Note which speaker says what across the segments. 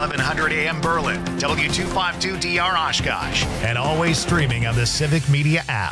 Speaker 1: 1100 AM Berlin, W252DR Oshkosh, and always streaming on the Civic Media app.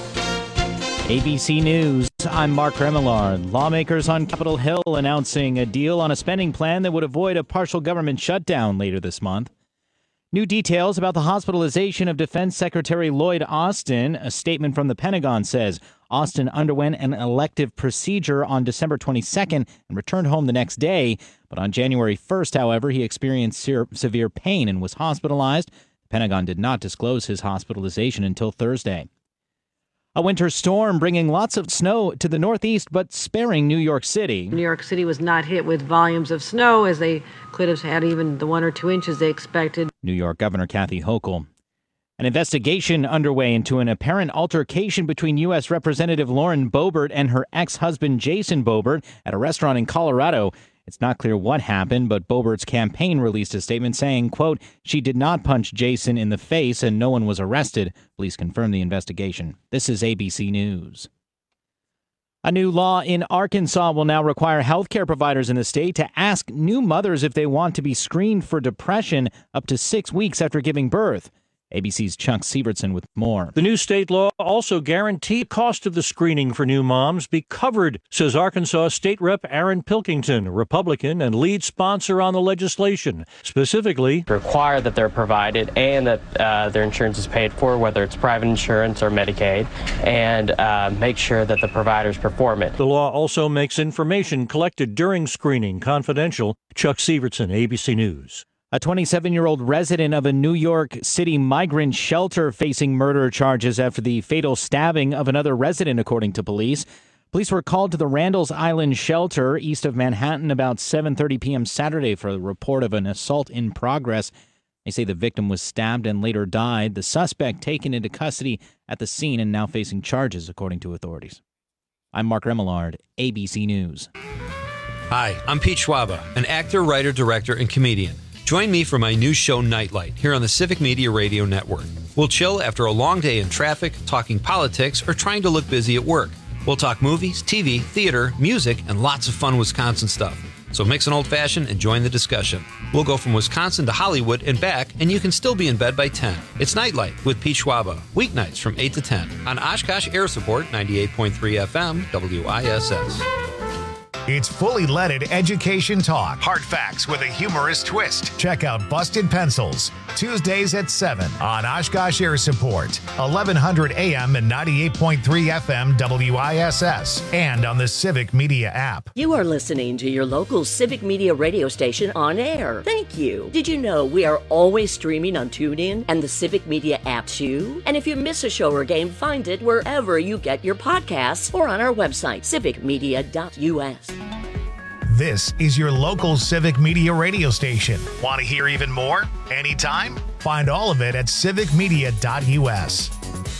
Speaker 2: ABC News, I'm Mark Remillard. Lawmakers on Capitol Hill announcing a deal on a spending plan that would avoid a partial government shutdown later this month. New details about the hospitalization of Defense Secretary Lloyd Austin. A statement from the Pentagon says Austin underwent an elective procedure on December 22nd and returned home the next day. But on January 1st, however, he experienced severe pain and was hospitalized. The Pentagon did not disclose his hospitalization until Thursday. A winter storm bringing lots of snow to the Northeast, but sparing New York City.
Speaker 3: New York City was not hit with volumes of snow, as they could have had even the 1 or 2 inches they expected.
Speaker 2: New York Governor Kathy Hochul. An investigation underway into an apparent altercation between U.S. Representative Lauren Boebert and her ex-husband Jason Boebert at a restaurant in Colorado. It's not clear what happened, but Boebert's campaign released a statement saying, quote, she did not punch Jason in the face and no one was arrested. Police confirmed the investigation. This is ABC News. A new law in Arkansas will now require healthcare providers in the state to ask new mothers if they want to be screened for depression up to 6 weeks after giving birth. ABC's Chuck Sievertson with more.
Speaker 4: The new state law also guarantees the cost of the screening for new moms be covered, says Arkansas State Rep Aaron Pilkington, a Republican and lead sponsor on the legislation. Specifically,
Speaker 5: require that they're provided and that their insurance is paid for, whether it's private insurance or Medicaid, and make sure that the providers perform it.
Speaker 4: The law also makes information collected during screening confidential. Chuck Sievertson, ABC News.
Speaker 2: A 27-year-old resident of a New York City migrant shelter facing murder charges after the fatal stabbing of another resident, according to police. Police were called to the Randall's Island shelter east of Manhattan about 7:30 p.m. Saturday for a report of an assault in progress. They say the victim was stabbed and later died. The suspect taken into custody at the scene and now facing charges, according to authorities. I'm Mark Remillard, ABC News.
Speaker 6: Hi, I'm Pete Schwaba, an actor, writer, director, and comedian. Join me for my new show, Nightlight, here on the Civic Media Radio Network. We'll chill after a long day in traffic, talking politics, or trying to look busy at work. We'll talk movies, TV, theater, music, and lots of fun Wisconsin stuff. So mix an old-fashioned and join the discussion. We'll go from Wisconsin to Hollywood and back, and you can still be in bed by 10. It's Nightlight with Pete Schwaba, weeknights from 8 to 10 on Oshkosh Air Support 98.3 FM WISS.
Speaker 1: It's fully leaded education talk. Hard facts with a humorous twist. Check out Busted Pencils, Tuesdays at 7 on Oshkosh Air Support, 1100 AM and 98.3 FM WISS, and on the Civic Media app.
Speaker 7: You are listening to your local Civic Media radio station on air. Thank you. Did you know we are always streaming on TuneIn and the Civic Media app too? And if you miss a show or game, find it wherever you get your podcasts or on our website, civicmedia.us.
Speaker 1: This is your local Civic Media radio station. Want to hear even more? Anytime? Find all of it at civicmedia.us.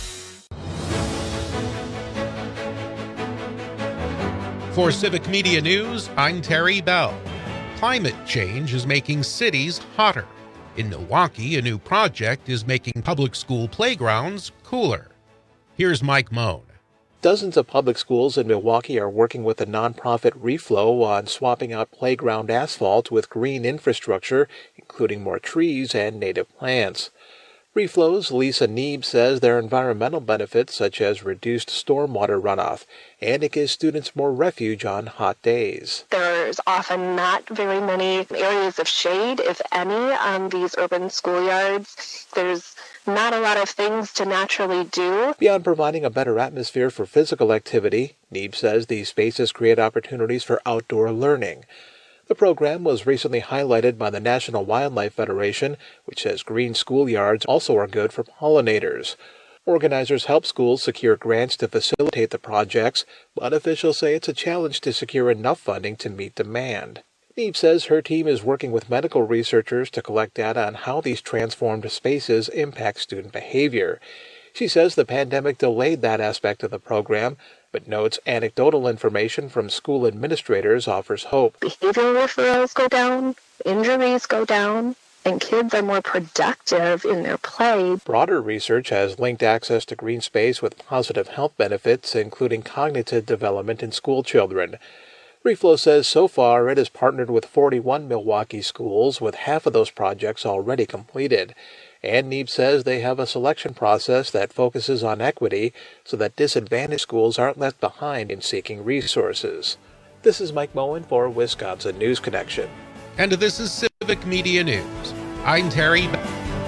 Speaker 8: For Civic Media News, I'm Terry Bell. Climate change is making cities hotter. In Milwaukee, a new project is making public school playgrounds cooler. Here's Mike Moan.
Speaker 9: Dozens of public schools in Milwaukee are working with the nonprofit Reflow on swapping out playground asphalt with green infrastructure, including more trees and native plants. Reflow's Lisa Neeb says there are environmental benefits such as reduced stormwater runoff, and it gives students more refuge on hot days.
Speaker 10: There's often not very many areas of shade, if any, on these urban schoolyards. There's not a lot of things to naturally do.
Speaker 9: Beyond providing a better atmosphere for physical activity, Neeb says these spaces create opportunities for outdoor learning. The program was recently highlighted by the National Wildlife Federation, which says green schoolyards also are good for pollinators. Organizers help schools secure grants to facilitate the projects, but officials say it's a challenge to secure enough funding to meet demand. Neeb says her team is working with medical researchers to collect data on how these transformed spaces impact student behavior. She says the pandemic delayed that aspect of the program, but notes anecdotal information from school administrators offers hope.
Speaker 10: Behavioral referrals go down, injuries go down, and kids are more productive in their play.
Speaker 9: Broader research has linked access to green space with positive health benefits, including cognitive development in school children. Reflow says so far it has partnered with 41 Milwaukee schools, with half of those projects already completed. And NEEB says they have a selection process that focuses on equity so that disadvantaged schools aren't left behind in seeking resources. This is Mike Moen for Wisconsin News Connection.
Speaker 8: And this is Civic Media News. I'm Terry Bell.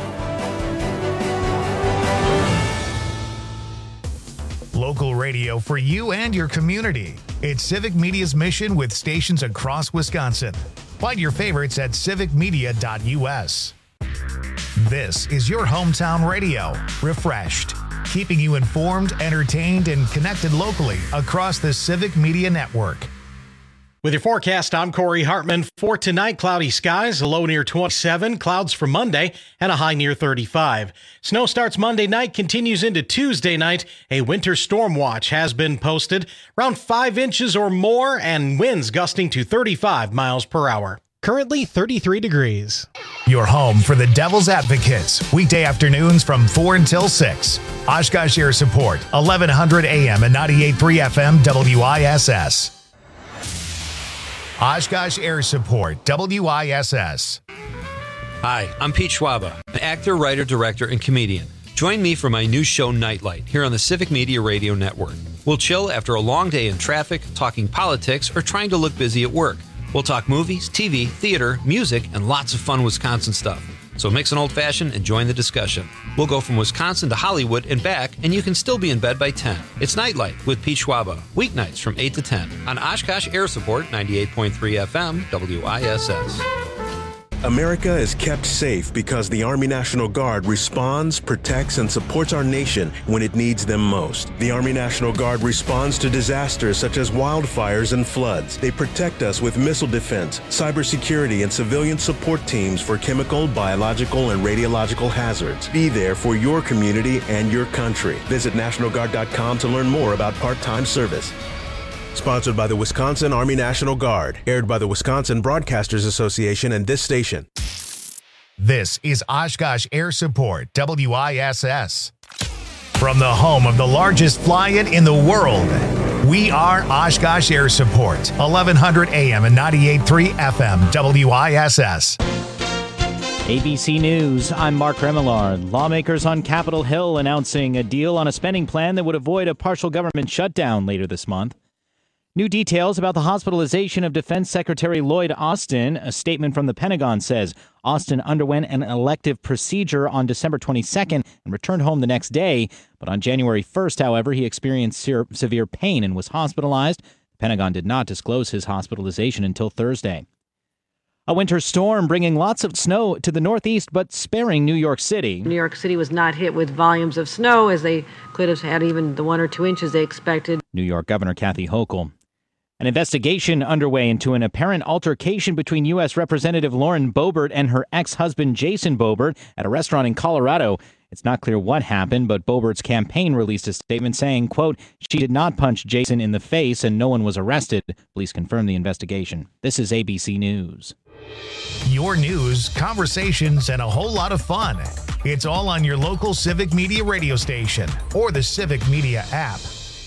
Speaker 1: Local radio for you and your community. It's Civic Media's mission with stations across Wisconsin. Find your favorites at civicmedia.us. This is your hometown radio, refreshed, keeping you informed, entertained, and connected locally across the Civic Media Network.
Speaker 11: With your forecast, I'm Corey Hartman. For tonight, cloudy skies, a low near 27, clouds for Monday, and a high near 35. Snow starts Monday night, continues into Tuesday night. A winter storm watch has been posted, around 5 inches or more, and winds gusting to 35 miles per hour. Currently 33 degrees.
Speaker 1: Your home for the Devil's Advocates, weekday afternoons from 4 until 6. Oshkosh Air Support, 1100 AM and 98.3 FM WISS. Oshkosh Air Support, WISS.
Speaker 6: Hi, I'm Pete Schwaba, an actor, writer, director, and comedian. Join me for my new show, Nightlight, here on the Civic Media Radio Network. We'll chill after a long day in traffic, talking politics, or trying to look busy at work. We'll talk movies, TV, theater, music, and lots of fun Wisconsin stuff. So mix an old-fashioned and join the discussion. We'll go from Wisconsin to Hollywood and back, and you can still be in bed by 10. It's Nightlight with Pete Schwaba, weeknights from 8 to 10 on Oshkosh Air Support, 98.3 FM, WISS.
Speaker 12: America is kept safe because the Army National Guard responds, protects, and supports our nation when it needs them most. The Army National Guard responds to disasters such as wildfires and floods. They protect us with missile defense, cybersecurity, and civilian support teams for chemical, biological, and radiological hazards. Be there for your community and your country. Visit NationalGuard.com to learn more about part-time service. Sponsored by the Wisconsin Army National Guard. Aired by the Wisconsin Broadcasters Association and this station.
Speaker 1: This is Oshkosh Air Support, WISS. From the home of the largest fly-in in the world, we are Oshkosh Air Support, 1100 AM and 98.3 FM, WISS.
Speaker 2: ABC News, I'm Mark Remillard. Lawmakers on Capitol Hill announcing a deal on a spending plan that would avoid a partial government shutdown later this month. New details about the hospitalization of Defense Secretary Lloyd Austin. A statement from the Pentagon says Austin underwent an elective procedure on December 22nd and returned home the next day. But on January 1st, however, he experienced severe pain and was hospitalized. The Pentagon did not disclose his hospitalization until Thursday. A winter storm bringing lots of snow to the northeast, but sparing New York City.
Speaker 3: New York City was not hit with volumes of snow, as they could have had even the 1 or 2 inches they expected.
Speaker 2: New York Governor Kathy Hochul. An investigation underway into an apparent altercation between U.S. Representative Lauren Boebert and her ex-husband Jason Boebert at a restaurant in Colorado. It's not clear what happened, but Boebert's campaign released a statement saying, quote, she did not punch Jason in the face and no one was arrested. Police confirmed the investigation. This is ABC News.
Speaker 1: Your news, conversations, and a whole lot of fun. It's all on your local Civic Media radio station or the Civic Media app.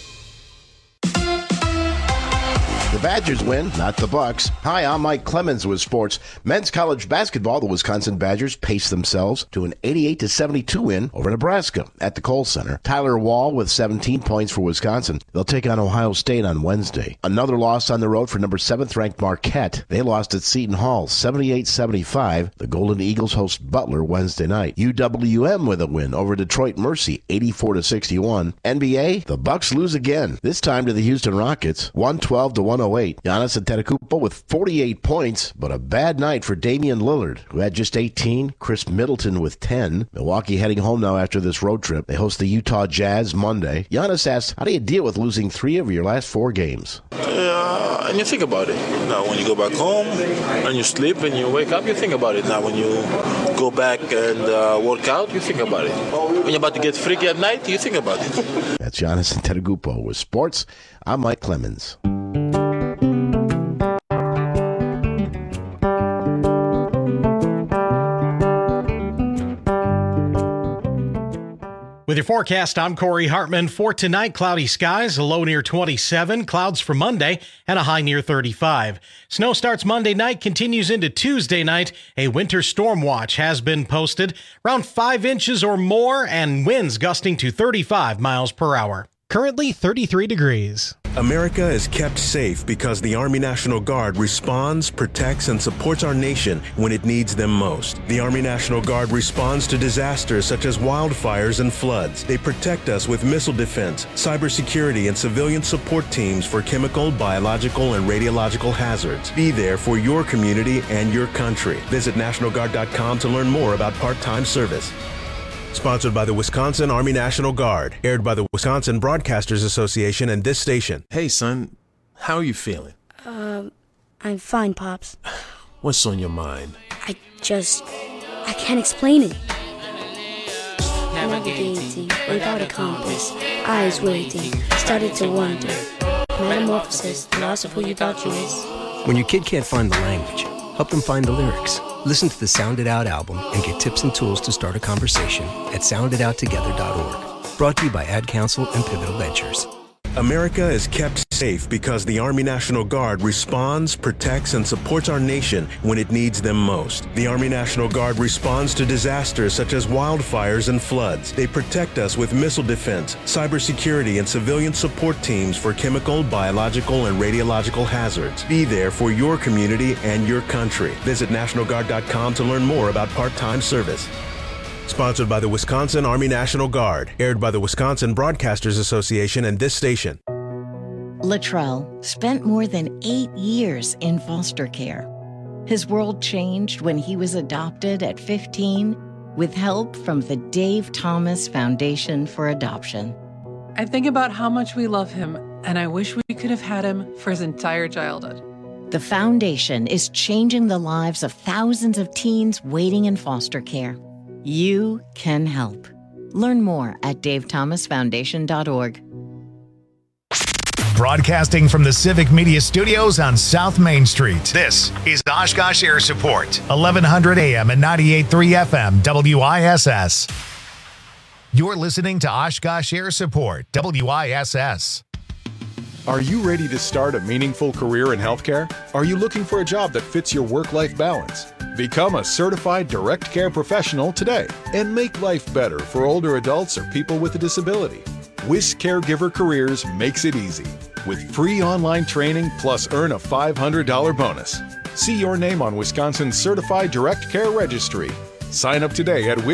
Speaker 13: The Badgers win, not the Bucks. Hi, I'm Mike Clemens with sports. Men's college basketball, the Wisconsin Badgers paced themselves to an 88-72 win over Nebraska at the Kohl Center. Tyler Wall with 17 points for Wisconsin. They'll take on Ohio State on Wednesday. Another loss on the road for number 7th ranked Marquette. They lost at Seton Hall 78-75. The Golden Eagles host Butler Wednesday night. UWM with a win over Detroit Mercy 84-61. NBA, the Bucks lose again. This time to the Houston Rockets 112-108. Giannis Antetokounmpo with 48 points, but a bad night for Damian Lillard, who had just 18. Chris Middleton with 10. Milwaukee heading home now after this road trip. They host the Utah Jazz Monday. Giannis asks, how do you deal with losing 3 of your last 4 games?
Speaker 14: And you think about it. Now, when you go back home and you sleep and you wake up, you think about it. Now, when you go back and work out, you think about it. When you're about to get freaky at night, you think about it.
Speaker 13: That's Giannis Antetokounmpo with sports. I'm Mike Clemens.
Speaker 11: With your forecast, I'm Corey Hartman. For tonight, cloudy skies, a low near 27, clouds for Monday, and a high near 35. Snow starts Monday night, continues into Tuesday night. A winter storm watch has been posted, around 5 inches or more, and winds gusting to 35 miles per hour. Currently 33 degrees.
Speaker 12: America is kept safe because the Army National Guard responds, protects, and supports our nation when it needs them most. The Army National Guard responds to disasters such as wildfires and floods. They protect us with missile defense, cybersecurity, and civilian support teams for chemical, biological, and radiological hazards. Be there for your community and your country. Visit NationalGuard.com to learn more about part-time service. Sponsored by the Wisconsin Army National Guard. Aired by the Wisconsin Broadcasters Association and this station.
Speaker 15: Hey, son. How are you feeling?
Speaker 16: I'm fine, Pops.
Speaker 15: What's on your mind?
Speaker 16: I can't explain it. Navigating without a compass, eyes waiting, started to wonder. Metamorphosis, the loss of who you thought you was.
Speaker 17: When your kid can't find the language, help them find the lyrics. Listen to the Sound It Out album and get tips and tools to start a conversation at sounditouttogether.org. Brought to you by Ad Council and Pivotal Ventures.
Speaker 12: America is kept safe because the Army National Guard responds, protects, and supports our nation when it needs them most. The Army National Guard responds to disasters such as wildfires and floods. They protect us with missile defense, cybersecurity, and civilian support teams for chemical, biological, and radiological hazards. Be there for your community and your country. Visit NationalGuard.com to learn more about part-time service. Sponsored by the Wisconsin Army National Guard. Aired by the Wisconsin Broadcasters Association and this station.
Speaker 18: Latrell spent more than 8 years in foster care. His world changed when he was adopted at 15 with help from the Dave Thomas Foundation for Adoption.
Speaker 19: I think about how much we love him, and I wish we could have had him for his entire childhood.
Speaker 18: The foundation is changing the lives of thousands of teens waiting in foster care. You can help. Learn more at davethomasfoundation.org.
Speaker 1: Broadcasting from the Civic Media Studios on South Main Street, this is Oshkosh Air Support, 1100 AM and 98.3 FM, WISS. You're listening to Oshkosh Air Support, WISS.
Speaker 20: Are you ready to start a meaningful career in healthcare? Are you looking for a job that fits your work-life balance? Become a certified direct care professional today and make life better for older adults or people with a disability. WIS Caregiver Careers makes it easy with free online training plus earn a $500 bonus. See your name on Wisconsin's Certified Direct Care Registry. Sign up today at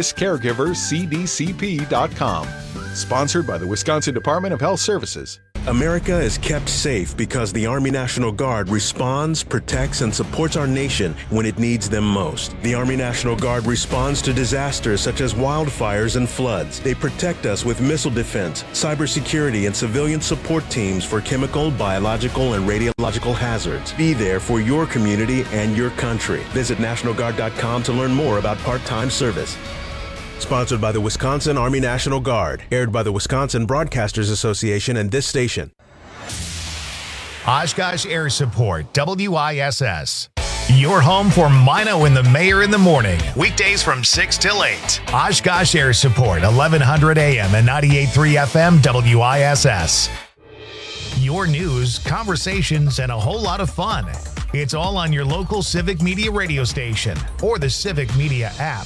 Speaker 20: wiscaregivercdcp.com. Sponsored by the Wisconsin Department of Health Services.
Speaker 12: America is kept safe because the Army National Guard responds, protects, and supports our nation when it needs them most. The Army National Guard responds to disasters such as wildfires and floods. They protect us with missile defense, cybersecurity, and civilian support teams for chemical, biological, and radiological hazards. Be there for your community and your country. Visit NationalGuard.com to learn more about part-time service. Sponsored by the Wisconsin Army National Guard. Aired by the Wisconsin Broadcasters Association and this station.
Speaker 1: Oshkosh Air Support, WISS. Your home for Mino and the Mayor in the morning. Weekdays from 6 till 8. Oshkosh Air Support, 1100 AM and 98.3 FM, WISS. Your news, conversations, and a whole lot of fun. It's all on your local Civic Media radio station or the Civic Media app.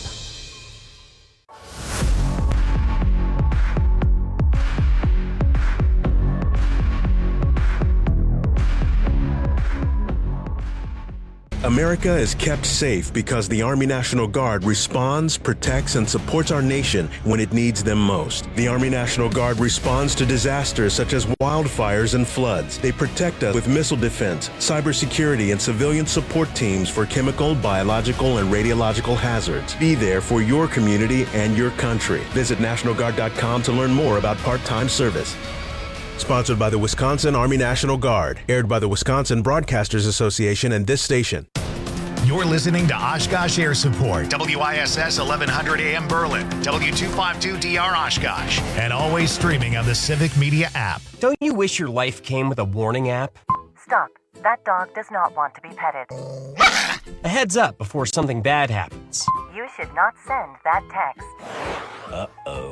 Speaker 12: America is kept safe because the Army National Guard responds, protects, and supports our nation when it needs them most. The Army National Guard responds to disasters such as wildfires and floods. They protect us with missile defense, cybersecurity, and civilian support teams for chemical, biological, and radiological hazards. Be there for your community and your country. Visit NationalGuard.com to learn more about part-time service. Sponsored by the Wisconsin Army National Guard. Aired by the Wisconsin Broadcasters Association and this station.
Speaker 1: You're listening to Oshkosh Air Support, WISS 1100 AM Berlin, W252DR Oshkosh, and always streaming on the Civic Media app.
Speaker 21: Don't you wish your life came with a warning app?
Speaker 22: Stop. That dog does not want to be petted.
Speaker 21: A heads up before something bad happens.
Speaker 22: You should not send that text.
Speaker 21: Uh-oh.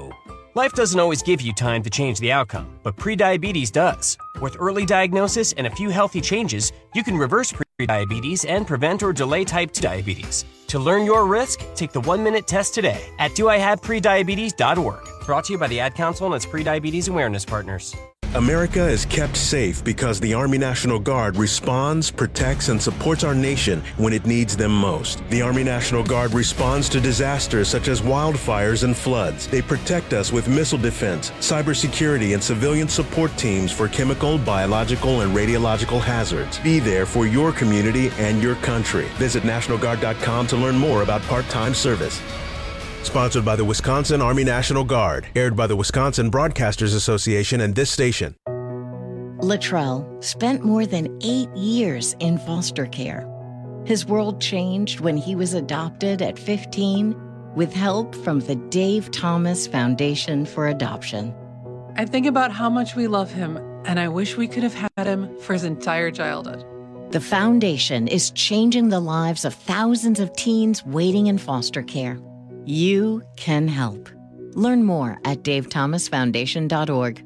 Speaker 21: Life doesn't always give you time to change the outcome, but prediabetes does. With early diagnosis and a few healthy changes, you can reverse prediabetes and prevent or delay type 2 diabetes. To learn your risk, take the 1-minute test today at doihaveprediabetes.org. Brought to you by the Ad Council and its prediabetes awareness partners.
Speaker 12: America is kept safe because the Army National Guard responds, protects, and supports our nation when it needs them most. The Army National Guard responds to disasters such as wildfires and floods. They protect us with missile defense, cybersecurity, and civilian support teams for chemical, biological, and radiological hazards. Be there for your community and your country. Visit NationalGuard.com to learn more about part-time service. Sponsored by the Wisconsin Army National Guard. Aired by the Wisconsin Broadcasters Association and this station.
Speaker 18: Latrell spent more than 8 years in foster care. His world changed when he was adopted at 15 with help from the Dave Thomas Foundation for Adoption.
Speaker 19: I think about how much we love him, and I wish we could have had him for his entire childhood.
Speaker 18: The foundation is changing the lives of thousands of teens waiting in foster care. You can help. Learn more at davethomasfoundation.org.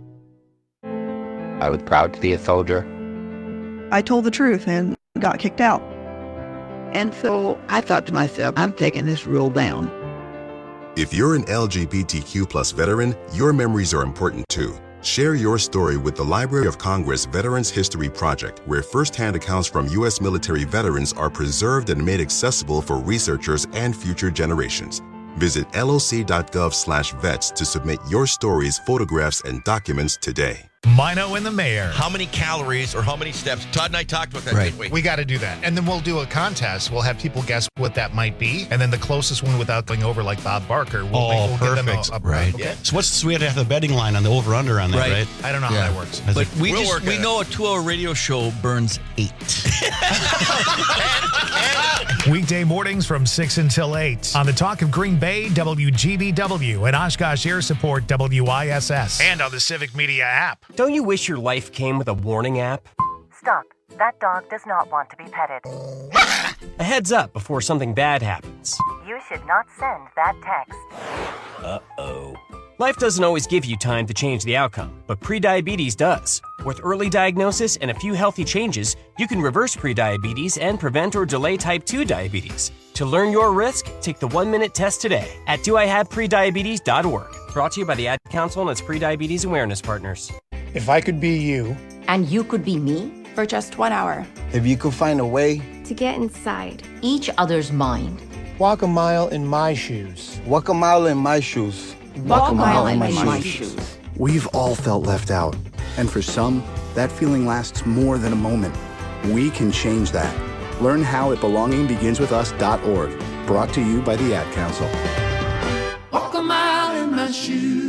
Speaker 4: I was proud to be a soldier.
Speaker 5: I told the truth and got kicked out.
Speaker 23: And so I thought to myself, I'm taking this rule down.
Speaker 24: If you're an LGBTQ+ veteran, your memories are important too. Share your story with the Library of Congress Veterans History Project, where firsthand accounts from U.S. military veterans are preserved and made accessible for researchers and future generations. Visit loc.gov/vets to submit your stories, photographs, and documents today.
Speaker 1: Mino and the Mayor.
Speaker 25: How many calories or how many steps? Todd and I talked about that, didn't we?
Speaker 1: We got to do that. And then we'll do a contest. We'll have people guess what that might be. And then the closest one without going over like Bob Barker. We'll
Speaker 26: perfect.
Speaker 1: Give them
Speaker 26: right.
Speaker 1: Okay.
Speaker 26: So we have to have the betting line on the over-under on that, right?
Speaker 1: I don't know how that works.
Speaker 25: But we know a 2-hour radio show burns 8.
Speaker 1: Weekday mornings from 6 until 8 on the Talk of Green Bay, WGBW, and Oshkosh Air Support, WISS, and on the Civic Media app.
Speaker 21: Don't you wish your life came with a warning app?
Speaker 22: Stop. That dog does not want to be petted.
Speaker 21: A heads up before something bad happens.
Speaker 22: You should not send that text.
Speaker 21: Uh-oh. Life doesn't always give you time to change the outcome, but prediabetes does. With early diagnosis and a few healthy changes, you can reverse prediabetes and prevent or delay type 2 diabetes. To learn your risk, take the 1-minute test today at doihaveprediabetes.org. Brought to you by the Ad Council and its prediabetes awareness partners.
Speaker 27: If I could be you.
Speaker 28: And you could be me?
Speaker 29: For just 1 hour.
Speaker 27: If you could find a way.
Speaker 29: To get inside
Speaker 28: each other's mind.
Speaker 27: Walk a mile in my shoes.
Speaker 30: Walk a mile in my shoes.
Speaker 28: Walk a mile in my shoes.
Speaker 31: We've all felt left out. And for some, that feeling lasts more than a moment. We can change that. Learn how at belongingbeginswithus.org. Brought to you by the Ad Council.
Speaker 32: Walk a mile in my shoes.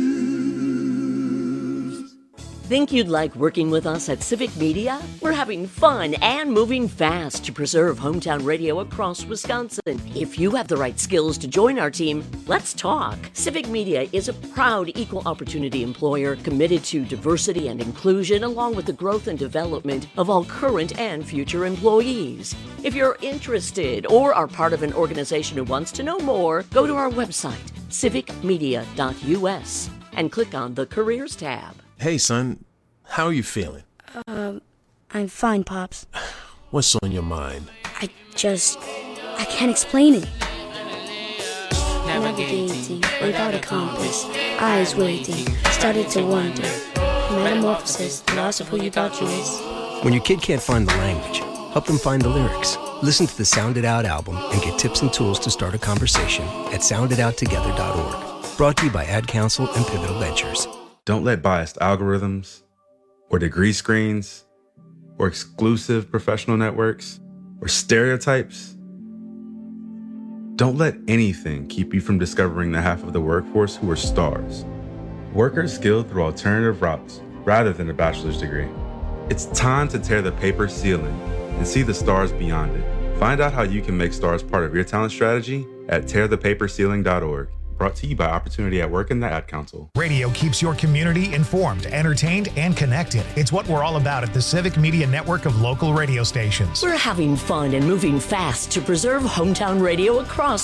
Speaker 7: Think you'd like working with us at Civic Media? We're having fun and moving fast to preserve hometown radio across Wisconsin. If you have the right skills to join our team, let's talk. Civic Media is a proud equal opportunity employer committed to diversity and inclusion, along with the growth and development of all current and future employees. If you're interested or are part of an organization who wants to know more, go to our website, civicmedia.us, and click on the Careers tab.
Speaker 15: Hey, son, how are you feeling?
Speaker 16: I'm fine, Pops.
Speaker 15: What's on your mind?
Speaker 16: I can't explain it. Navigating without a compass, eyes waiting, started to wonder. Metamorphosis, the loss of who you thought you was.
Speaker 17: When your kid can't find the language, help them find the lyrics. Listen to the Sound It Out album and get tips and tools to start a conversation at sounditouttogether.org. Brought to you by Ad Council and Pivotal Ventures.
Speaker 33: Don't let biased algorithms or degree screens or exclusive professional networks or stereotypes. Don't let anything keep you from discovering the half of the workforce who are stars. Workers skilled through alternative routes rather than a bachelor's degree. It's time to tear the paper ceiling and see the stars beyond it. Find out how you can make stars part of your talent strategy at tearthepaperceiling.org. Brought to you by Opportunity at Work and the Ad Council.
Speaker 1: Radio keeps your community informed, entertained, and connected. It's what we're all about at the Civic Media Network of local radio stations.
Speaker 7: We're having fun and moving fast to preserve hometown radio across Wisconsin.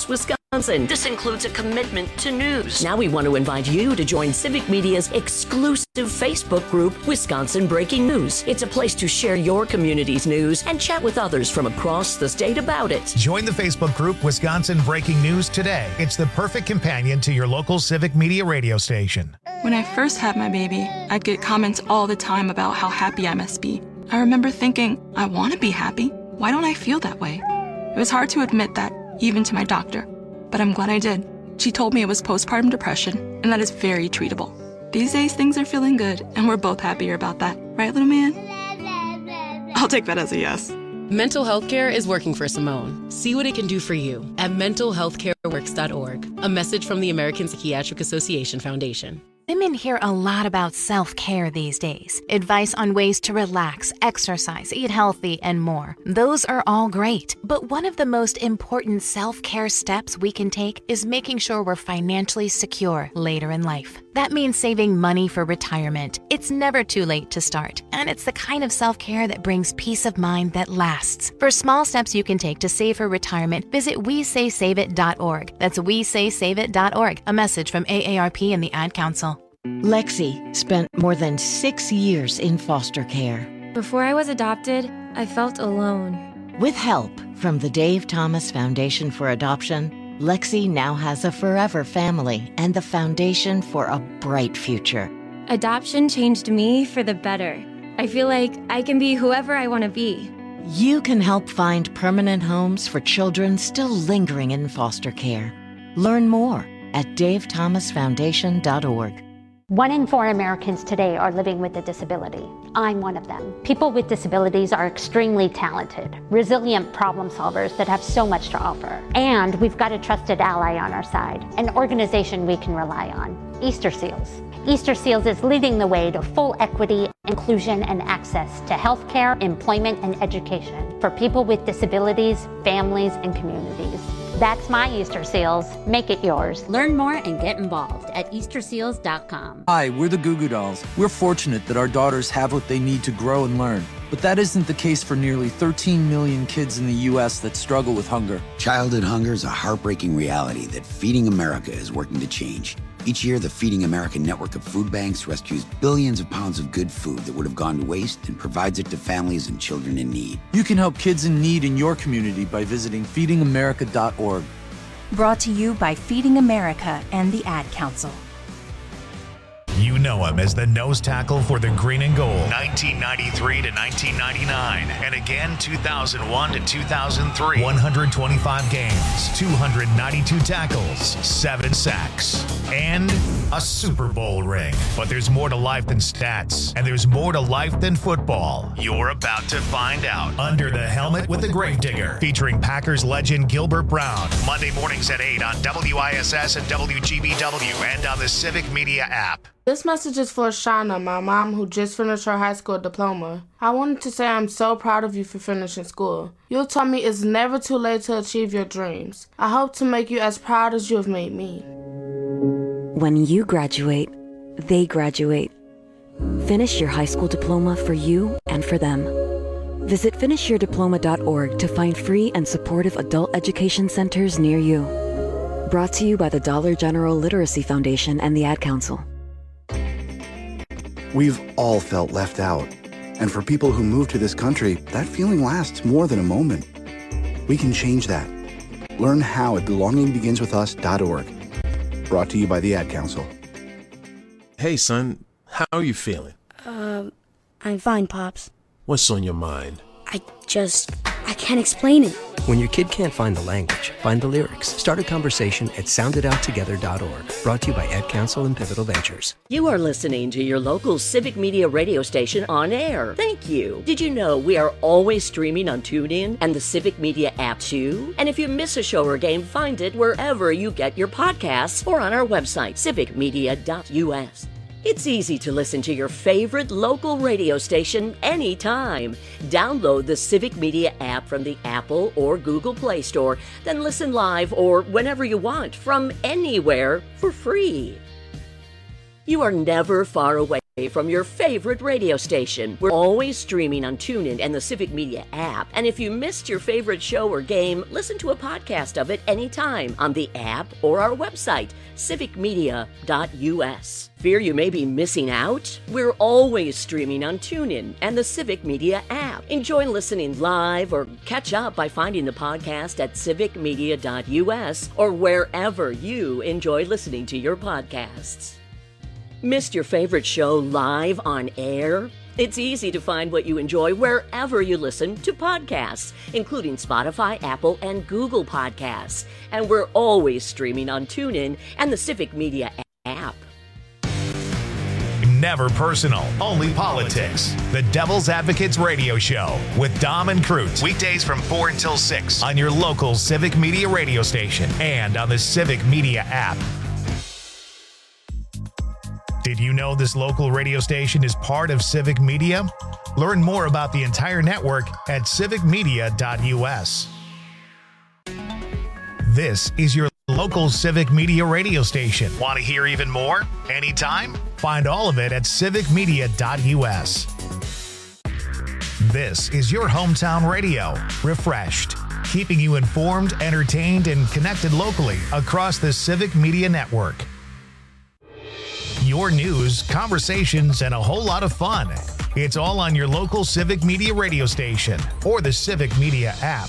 Speaker 7: This includes a commitment to news. Now we want to invite you to join Civic Media's exclusive Facebook group, Wisconsin Breaking News. It's a place to share your community's news and chat with others from across the state about it.
Speaker 1: Join the Facebook group Wisconsin Breaking News today. It's the perfect companion to your local Civic Media radio station.
Speaker 2: When I first had my baby, I'd get comments all the time about how happy I must be. I remember thinking, I want to be happy. Why don't I feel that way? It was hard to admit that, even to my doctor. But I'm glad I did. She told me it was postpartum depression, and that is very treatable. These days, things are feeling good, and we're both happier about that. Right, little man? I'll take that as a yes.
Speaker 3: Mental health care is working for Simone. See what it can do for you at mentalhealthcareworks.org. A message from the American Psychiatric Association Foundation.
Speaker 4: Women hear a lot about self-care these days. Advice on ways to relax, exercise, eat healthy, and more. Those are all great. But one of the most important self-care steps we can take is making sure we're financially secure later in life. That means saving money for retirement. It's never too late to start. And it's the kind of self-care that brings peace of mind that lasts. For small steps you can take to save for retirement, visit WeSaySaveIt.org. That's WeSaySaveIt.org. A message from AARP and the Ad Council.
Speaker 18: Lexi spent more than 6 years in foster care.
Speaker 6: Before I was adopted, I felt alone.
Speaker 18: With help from the Dave Thomas Foundation for Adoption, Lexi now has a forever family and the foundation for a bright future.
Speaker 6: Adoption changed me for the better. I feel like I can be whoever I want to be.
Speaker 18: You can help find permanent homes for children still lingering in foster care. Learn more at davethomasfoundation.org.
Speaker 8: 1 in 4 Americans today are living with a disability. I'm one of them. People with disabilities are extremely talented, resilient problem solvers that have so much to offer. And we've got a trusted ally on our side, an organization we can rely on, Easter Seals. Easter Seals is leading the way to full equity, inclusion, and access to healthcare, employment, and education for people with disabilities, families, and communities. That's my Easter Seals. Make it yours.
Speaker 9: Learn more and get involved at EasterSeals.com.
Speaker 10: Hi, we're the Goo Goo Dolls. We're fortunate that our daughters have what they need to grow and learn. But that isn't the case for nearly 13 million kids in the U.S. that struggle with hunger.
Speaker 11: Childhood hunger is a heartbreaking reality that Feeding America is working to change. Each year, the Feeding America network of food banks rescues billions of pounds of good food that would have gone to waste and provides it to families and children in need.
Speaker 10: You can help kids in need in your community by visiting feedingamerica.org.
Speaker 12: Brought to you by Feeding America and the Ad Council.
Speaker 1: You know him as the nose tackle for the Green and Gold, 1993 to 1999, and again 2001 to 2003. 125 games, 292 tackles, 7 sacks, and a Super Bowl ring. But there's more to life than stats, and there's more to life than football. You're about to find out. Under the Helmet with the Gravedigger, featuring Packers legend Gilbert Brown. Monday mornings at 8 on WISS and WGBW and on the Civic Media app.
Speaker 13: This message is for Shauna, my mom, who just finished her high school diploma. I wanted to say I'm so proud of you for finishing school. You told me it's never too late to achieve your dreams. I hope to make you as proud as you have made me.
Speaker 14: When you graduate, they graduate. Finish your high school diploma for you and for them. Visit finishyourdiploma.org to find free and supportive adult education centers near you. Brought to you by the Dollar General Literacy Foundation and the Ad Council.
Speaker 31: We've all felt left out. And for people who move to this country, that feeling lasts more than a moment. We can change that. Learn how at belongingbeginswithus.org. Brought to you by the Ad Council.
Speaker 15: Hey, son, how are you feeling?
Speaker 16: I'm fine, Pops.
Speaker 15: What's on your mind?
Speaker 16: I can't explain it.
Speaker 17: When your kid can't find the language, find the lyrics. Start a conversation at sounditouttogether.org. Brought to you by Ad Council and Pivotal Ventures.
Speaker 7: You are listening to your local Civic Media radio station on air. Thank you. Did you know we are always streaming on TuneIn and the Civic Media app too? And if you miss a show or game, find it wherever you get your podcasts or on our website, civicmedia.us. It's easy to listen to your favorite local radio station anytime. Download the Civic Media app from the Apple or Google Play Store, then listen live or whenever you want from anywhere for free. You are never far away from your favorite radio station. We're always streaming on TuneIn and the Civic Media app. And if you missed your favorite show or game, listen to a podcast of it anytime on the app or our website, civicmedia.us. Fear you may be missing out? We're always streaming on TuneIn and the Civic Media app. Enjoy listening live or catch up by finding the podcast at civicmedia.us or wherever you enjoy listening to your podcasts. Missed your favorite show live on air? It's easy to find what you enjoy wherever you listen to podcasts, including Spotify, Apple, and Google Podcasts. And we're always streaming on TuneIn and the Civic Media app.
Speaker 1: Never personal, only politics. The Devil's Advocates Radio Show with Dom and Crute. Weekdays from 4 until 6 on your local Civic Media radio station and on the Civic Media app. Did you know this local radio station is part of Civic Media? Learn more about the entire network at civicmedia.us. This is your local Civic Media radio station. Want to hear even more? Anytime? Find all of it at civicmedia.us. This is your hometown radio, refreshed, keeping you informed, entertained, and connected locally across the Civic Media network. Your news, conversations, and a whole lot of fun. It's all on your local Civic Media radio station or the Civic Media app.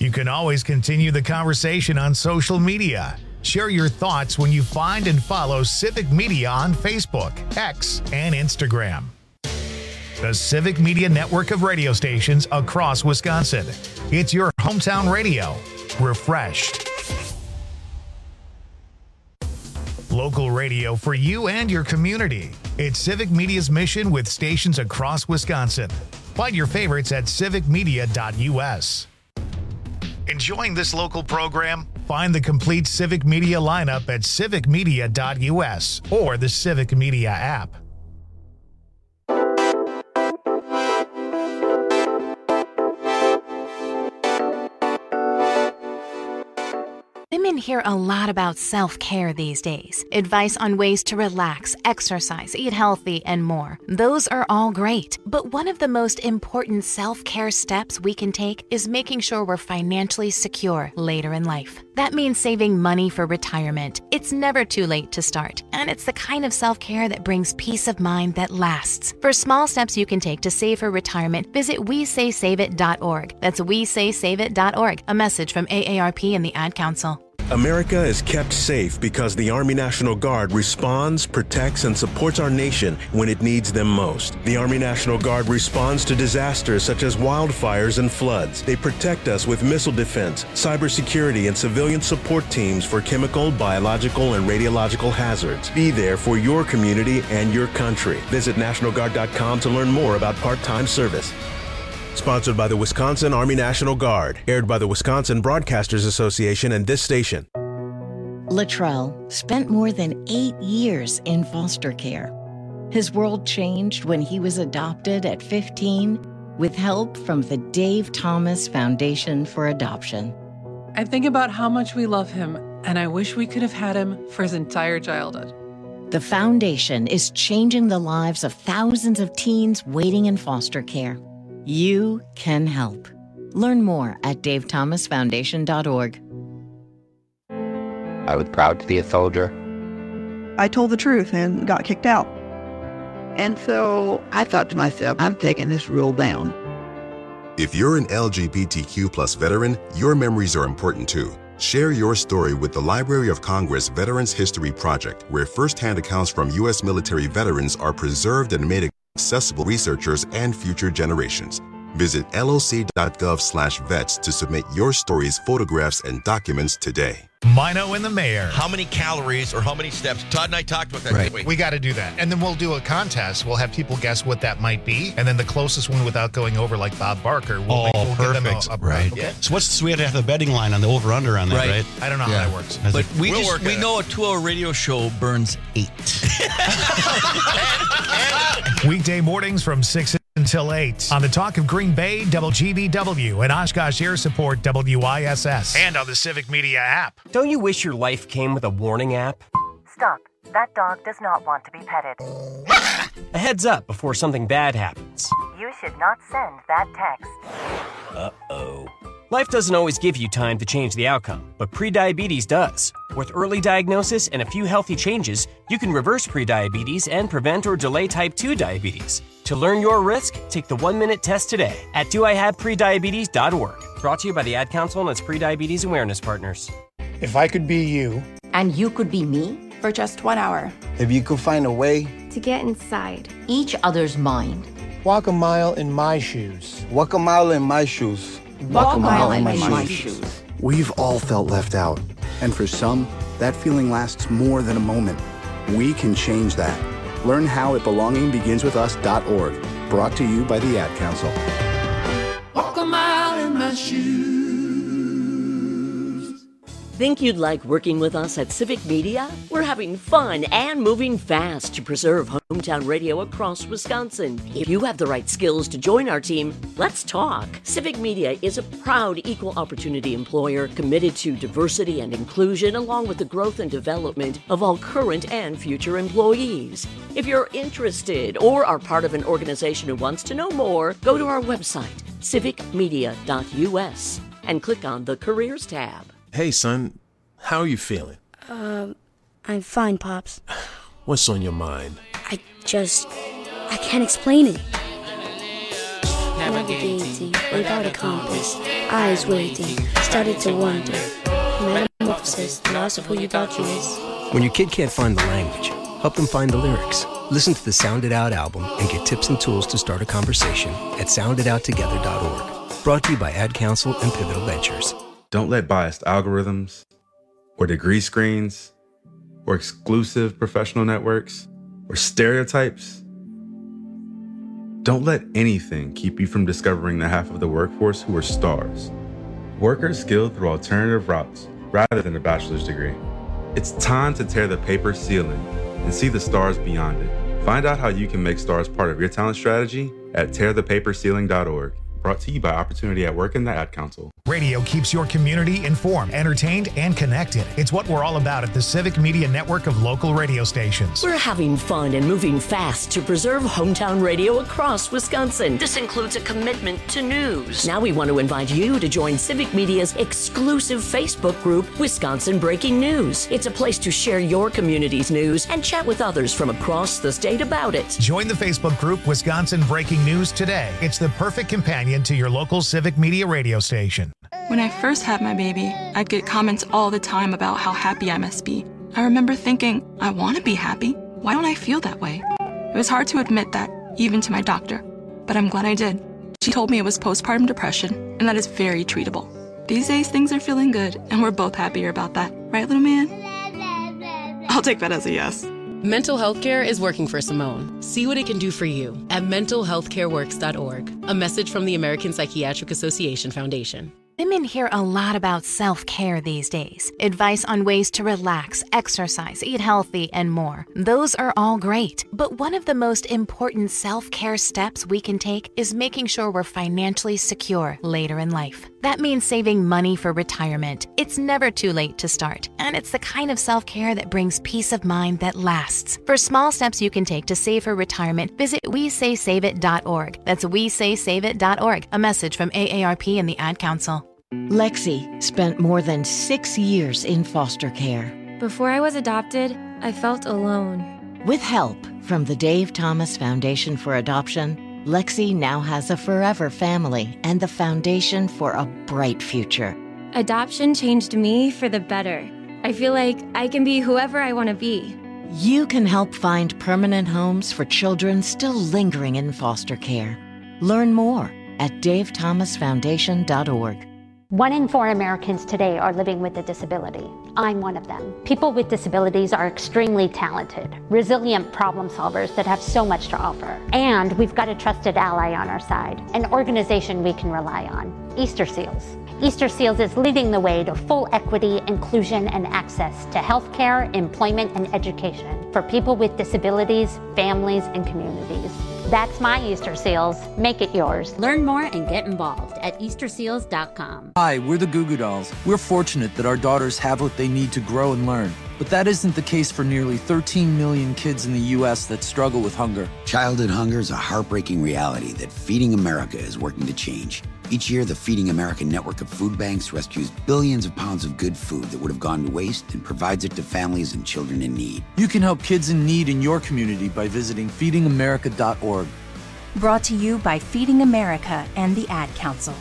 Speaker 1: You can always continue the conversation on social media. Share your thoughts when you find and follow Civic Media on Facebook, X, and Instagram. The Civic Media network of radio stations across Wisconsin. It's your hometown radio, refreshed. Local radio for you and your community. It's Civic Media's mission with stations across Wisconsin. Find your favorites at civicmedia.us. Enjoying this local program? Find the complete Civic Media lineup at civicmedia.us or the Civic Media app.
Speaker 4: Women hear a lot about self-care these days. Advice on ways to relax, exercise, eat healthy, and more. Those are all great. But one of the most important self-care steps we can take is making sure we're financially secure later in life. That means saving money for retirement. It's never too late to start, and it's the kind of self-care that brings peace of mind that lasts. For small steps you can take to save for retirement, visit WeSaySaveIt.org. That's WeSaySaveIt.org. A message from AARP and the Ad Council.
Speaker 15: America is kept safe because the Army National Guard responds, protects, and supports our nation when it needs them most. The Army National Guard responds to disasters such as wildfires and floods. They protect us with missile defense, cybersecurity, and civilian support teams for chemical, biological, and radiological hazards. Be there for your community and your country. Visit NationalGuard.com to learn more about part-time service. Sponsored by the Wisconsin Army National Guard. Aired by the Wisconsin Broadcasters Association and this station.
Speaker 18: Latrell spent more than 8 years in foster care. His world changed when he was adopted at 15 with help from the Dave Thomas Foundation for Adoption.
Speaker 5: I think about how much we love him, and I wish we could have had him for his entire childhood.
Speaker 18: The foundation is changing the lives of thousands of teens waiting in foster care. You can help. Learn more at davethomasfoundation.org.
Speaker 19: I was proud to be a soldier.
Speaker 20: I told the truth and got kicked out.
Speaker 21: And so I thought to myself, I'm taking this rule down.
Speaker 22: If you're an LGBTQ+ veteran, your memories are important too. Share your story with the Library of Congress Veterans History Project, where firsthand accounts from U.S. military veterans are preserved and made accessible to researchers and future generations. Visit loc.gov/vets to submit your stories, photographs, and documents today.
Speaker 1: Mino and the Mayor.
Speaker 23: How many calories or how many steps? Todd and I talked about that.
Speaker 1: Right.
Speaker 23: Didn't we?
Speaker 1: We got to do that. And then we'll do a contest. We'll have people guess what that might be. And then the closest one without going over like Bob Barker. We'll
Speaker 24: perfect.
Speaker 1: Give them
Speaker 24: Right.
Speaker 1: Okay.
Speaker 24: So we have to have the betting line on the over-under on that, right?
Speaker 1: I don't know how that works.
Speaker 23: But we know a 2-hour radio show burns 8.
Speaker 1: Weekday mornings from 6 until 8 on the Talk of Green Bay, WGBW, and Oshkosh Air Support, WISS, and on the Civic Media app.
Speaker 25: Don't you wish your life came with a warning app?
Speaker 26: Stop. That dog does not want to be petted.
Speaker 25: A heads up before something bad happens.
Speaker 26: You should not send that text.
Speaker 25: Uh-oh. Life doesn't always give you time to change the outcome, but prediabetes does. With early diagnosis and a few healthy changes, you can reverse prediabetes and prevent or delay type 2 diabetes. To learn your risk, take the 1-minute test today at doihaveprediabetes.org. Brought to you by the Ad Council and its Prediabetes Awareness Partners.
Speaker 27: If I could be you.
Speaker 9: And you could be me?
Speaker 2: For just 1 hour.
Speaker 27: If you could find a way.
Speaker 6: To get inside
Speaker 9: each other's mind.
Speaker 27: Walk a mile in my shoes. Walk a mile in my shoes.
Speaker 9: Walk a mile in my shoes.
Speaker 31: We've all felt left out. And for some, that feeling lasts more than a moment. We can change that. Learn how at belongingbeginswithus.org. Brought to you by the Ad Council.
Speaker 32: Walk a mile in my shoes.
Speaker 7: Think you'd like working with us at Civic Media? We're having fun and moving fast to preserve hometown radio across Wisconsin. If you have the right skills to join our team, let's talk. Civic Media is a proud equal opportunity employer committed to diversity and inclusion along with the growth and development of all current and future employees. If you're interested or are part of an organization who wants to know more, go to our website, civicmedia.us, and click on the Careers tab.
Speaker 15: Hey, son, how are you feeling?
Speaker 16: I'm fine, Pops.
Speaker 15: What's on your mind?
Speaker 16: I can't explain it. navigating without a compass, eyes waiting, started to wonder. Metamorphosis, the loss of who you thought you was.
Speaker 3: When your kid can't find the language, help them find the lyrics. Listen to the Sound It Out album and get tips and tools to start a conversation at sounditouttogether.org. Brought to you by Ad Council and Pivotal Ventures.
Speaker 8: Don't let biased algorithms or degree screens or exclusive professional networks or stereotypes. Don't let anything keep you from discovering the half of the workforce who are stars. Workers skilled through alternative routes rather than a bachelor's degree. It's time to tear the paper ceiling and see the stars beyond it. Find out how you can make stars part of your talent strategy at tearthepaperceiling.org. Brought to you by Opportunity at Work and the Ad Council.
Speaker 1: Radio keeps your community informed, entertained, and connected. It's what we're all about at the Civic Media Network of local radio stations.
Speaker 7: We're having fun and moving fast to preserve hometown radio across Wisconsin. This includes a commitment to news. Now we want to invite you to join Civic Media's exclusive Facebook group, Wisconsin Breaking News. It's a place to share your community's news and chat with others from across the state about it.
Speaker 1: Join the Facebook group, Wisconsin Breaking News, today. It's the perfect companion to your local Civic Media radio station.
Speaker 2: When I first had my baby, I'd get comments all the time about how happy I must be. I remember thinking, I want to be happy. Why don't I feel that way? It was hard to admit that, even to my doctor. But I'm glad I did. She told me it was postpartum depression, and that is very treatable. These days, things are feeling good, and we're both happier about that. Right, little man? I'll take that as a yes.
Speaker 10: Mental health care is working for Simone. See what it can do for you at mentalhealthcareworks.org. A message from the American Psychiatric Association Foundation.
Speaker 4: Women hear a lot about self-care these days. Advice on ways to relax, exercise, eat healthy, and more. Those are all great. But one of the most important self-care steps we can take is making sure we're financially secure later in life. That means saving money for retirement. It's never too late to start. And it's the kind of self-care that brings peace of mind that lasts. For small steps you can take to save for retirement, visit WeSaySaveIt.org. That's WeSaySaveIt.org. A message from AARP and the Ad Council.
Speaker 18: Lexi spent more than 6 years in foster care.
Speaker 6: Before I was adopted, I felt alone.
Speaker 18: With help from the Dave Thomas Foundation for Adoption, Lexi now has a forever family and the foundation for a bright future.
Speaker 6: Adoption changed me for the better. I feel like I can be whoever I want to be.
Speaker 18: You can help find permanent homes for children still lingering in foster care. Learn more at davethomasfoundation.org.
Speaker 9: 1 in 4 Americans today are living with a disability. I'm one of them. People with disabilities are extremely talented, resilient problem solvers that have so much to offer. And we've got a trusted ally on our side, an organization we can rely on, Easter Seals. Easter Seals is leading the way to full equity, inclusion, and access to healthcare, employment, and education for people with disabilities, families, and communities. That's my Easter Seals. Make it yours. Learn more and get involved at easterseals.com.
Speaker 11: Hi, we're the Goo Goo Dolls. We're fortunate that our daughters have what they need to grow and learn. But that isn't the case for nearly 13 million kids in the U.S. that struggle with hunger.
Speaker 12: Childhood hunger is a heartbreaking reality that Feeding America is working to change. Each year, the Feeding America network of food banks rescues billions of pounds of good food that would have gone to waste and provides it to families and children in need.
Speaker 11: You can help kids in need in your community by visiting feedingamerica.org.
Speaker 13: Brought to you by Feeding America and the Ad Council.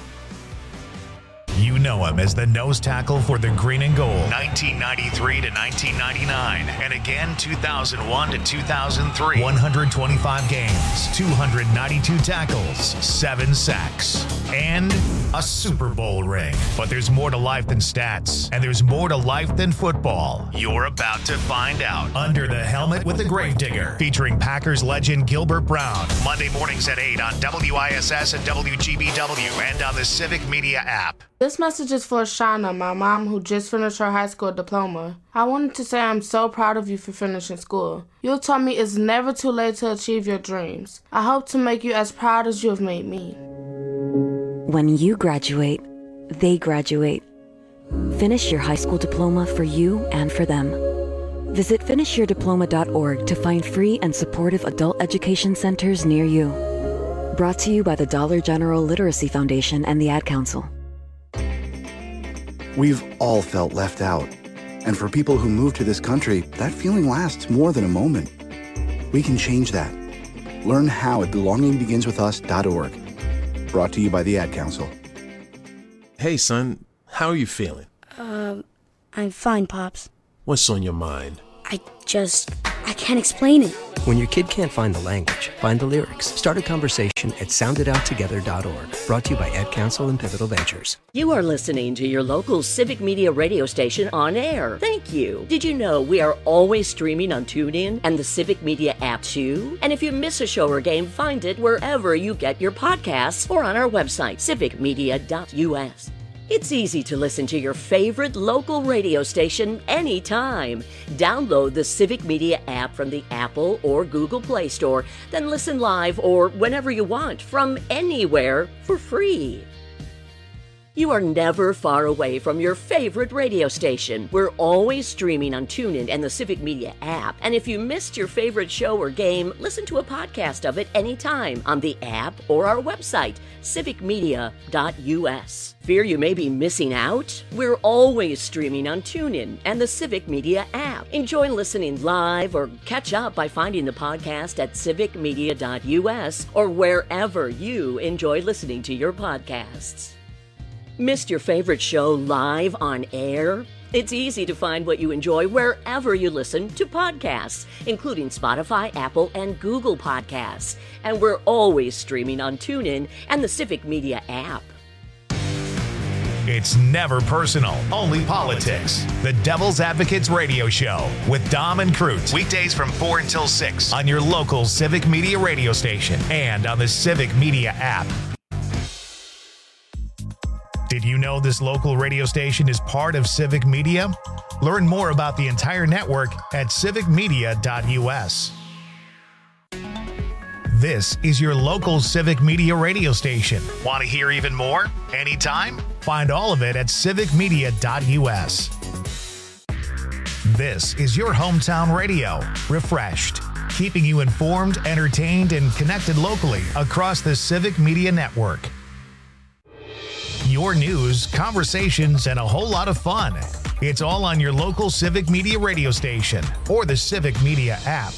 Speaker 1: You know him as the nose tackle for the Green and Gold, 1993 to 1999, and again 2001 to 2003. 125 games, 292 tackles, 7 sacks, and a Super Bowl ring. But there's more to life than stats, and there's more to life than football. You're about to find out. Under the Helmet with the Gravedigger, featuring Packers legend Gilbert Brown. Monday mornings at 8 on WISS and WGBW, and on the Civic Media app.
Speaker 14: This message is for Shauna, my mom, who just finished her high school diploma. I wanted to say I'm so proud of you for finishing school. You taught me it's never too late to achieve your dreams. I hope to make you as proud as you have made me.
Speaker 17: When you graduate, they graduate. Finish your high school diploma for you and for them. Visit finishyourdiploma.org to find free and supportive adult education centers near you. Brought to you by the Dollar General Literacy Foundation and the Ad Council.
Speaker 31: We've all felt left out. And for people who move to this country, that feeling lasts more than a moment. We can change that. Learn how at belongingbeginswithus.org. Brought to you by the Ad Council.
Speaker 5: Hey, son, how are you feeling?
Speaker 16: I'm fine, Pops.
Speaker 5: What's on your mind?
Speaker 16: I can't explain it.
Speaker 3: When your kid can't find the language, find the lyrics. Start a conversation at soundedouttogether.org. Brought to you by Ad Council and Pivotal Ventures.
Speaker 7: You are listening to your local Civic Media radio station on air. Thank you. Did you know we are always streaming on TuneIn and the Civic Media app too? And if you miss a show or game, find it wherever you get your podcasts or on our website, civicmedia.us. It's easy to listen to your favorite local radio station anytime. Download the Civic Media app from the Apple or Google Play Store, then listen live or whenever you want from anywhere for free. You are never far away from your favorite radio station. We're always streaming on TuneIn and the Civic Media app. And if you missed your favorite show or game, listen to a podcast of it anytime on the app or our website, civicmedia.us. Fear you may be missing out? We're always streaming on TuneIn and the Civic Media app. Enjoy listening live or catch up by finding the podcast at civicmedia.us or wherever you enjoy listening to your podcasts. Missed your favorite show live on air? It's easy to find what you enjoy wherever you listen to podcasts, including Spotify, Apple, and Google Podcasts. And we're always streaming on TuneIn and the Civic Media app.
Speaker 1: It's never personal, only politics. The Devil's Advocates Radio Show with Dom and Cruz. Weekdays from 4 until 6 on your local Civic Media radio station and on the Civic Media app. Did you know this local radio station is part of Civic Media? Learn more about the entire network at civicmedia.us. This is your local Civic Media radio station. Want to hear even more? Anytime? Find all of it at civicmedia.us. This is your hometown radio, refreshed, keeping you informed, entertained, and connected locally across the Civic Media network. Your news, conversations, and a whole lot of fun. It's all on your local Civic Media radio station or the Civic Media app.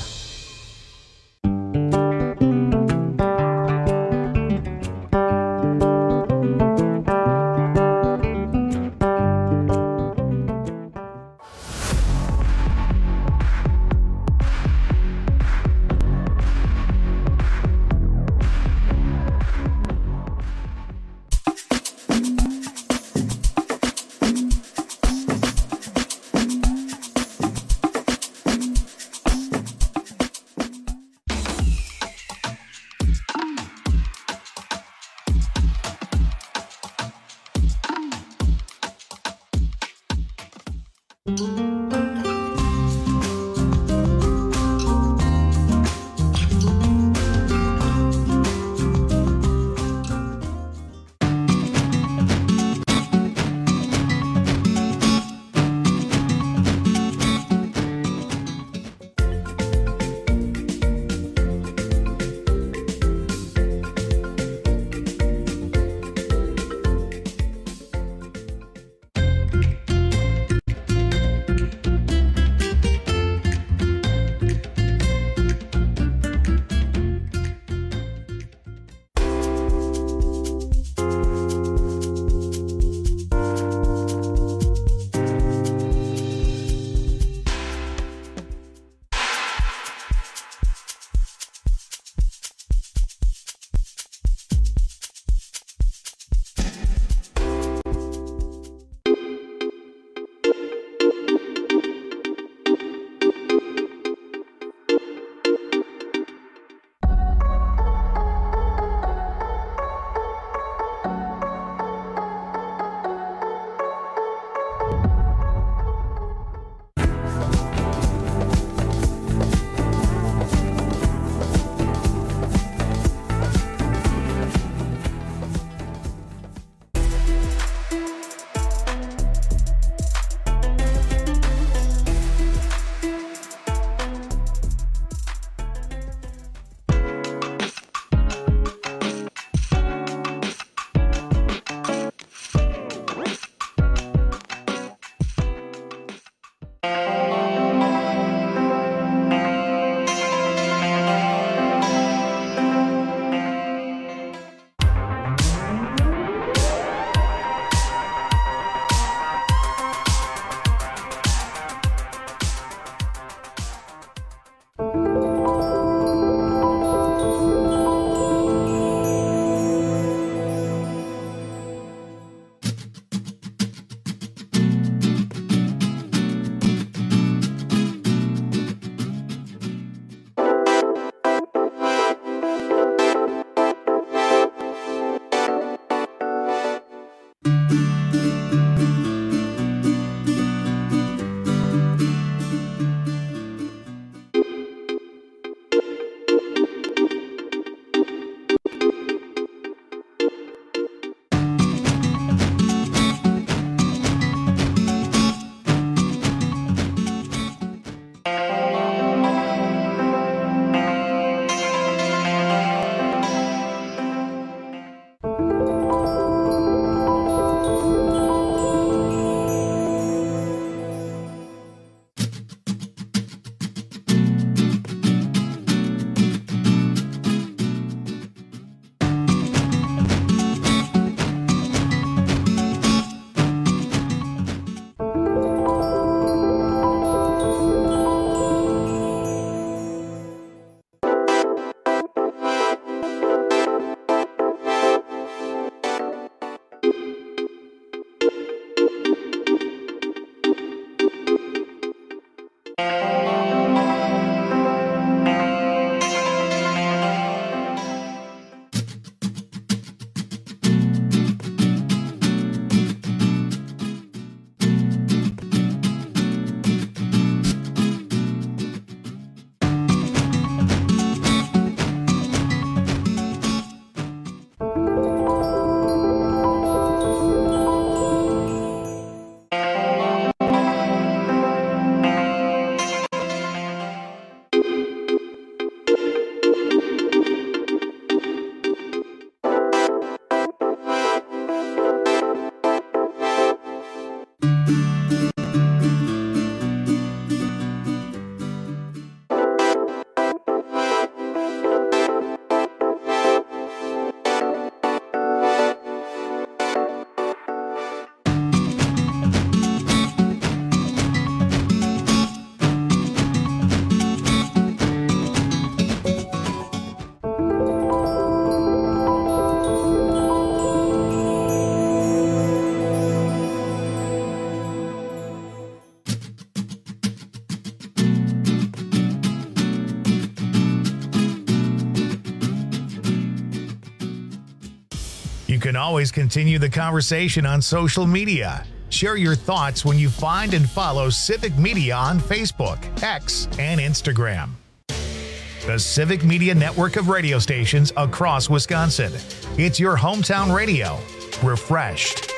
Speaker 1: can always continue the conversation on social media. Share your thoughts when you find and follow Civic Media on Facebook, X, and Instagram. The Civic Media network of radio stations across Wisconsin. It's your hometown radio, refreshed.